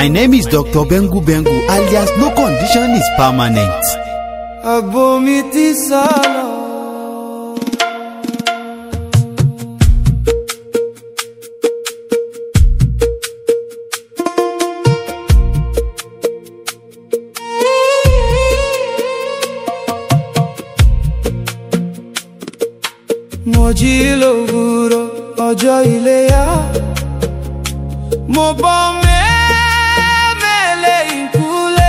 My name is Dr. Bengu Bengu, alias no condition is permanent. Agbomiti salo. Mo jí lówùúrọ̀ ọjọ́ iléyá, mo bọ́ mẹ́mẹ́lẹ́ ìkúlé,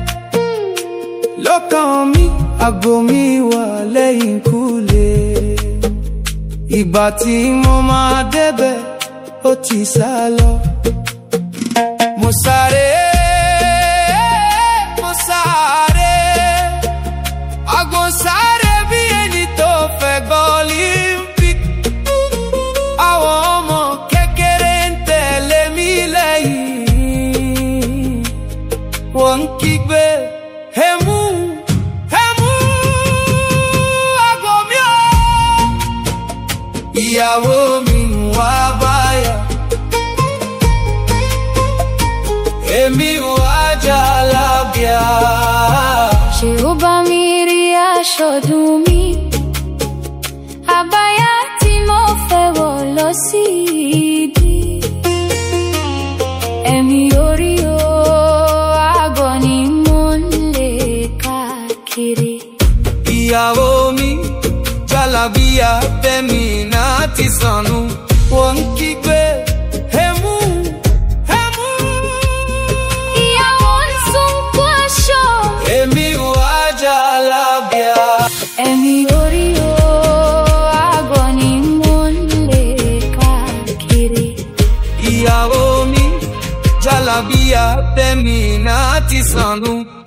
lọ́kàn mi àgbò mi wà lẹ́yìnkùlé. Ìgbà tí mo máa débẹ̀ ó ti sá lọ. Mo sáré, àgbò sáré bí ẹni tó fẹ́ gọ́ Olympic. Àwọn ọmọ kékeré ń tẹ̀lé mi lẹ́yìn, wọ́n ń kígbe hẹ́mú. Ìyàwó mi wá báyà, èmi wá jàlábíà. Ṣé ó bá mi rí aṣọ ọdún mi, àbáyá tí mo fẹ́ wọ̀ lọ sí ìdí. Ẹ̀mí orí o, àgọ́ ni mo ń lè káàkiri. Ìyàwó mi jàlábíà fẹ́mi náà ti sọnù, wọ́n ń kígbe hẹ́mú. Ìyàwó ń sunkún aṣọ, èmi wá jàlábíà. ẹ̀mí orí o, àgọ́ ni mo ń lè káàkiri. Ìyàwó mi jàlábíà fẹ́mi náà ti sọnù.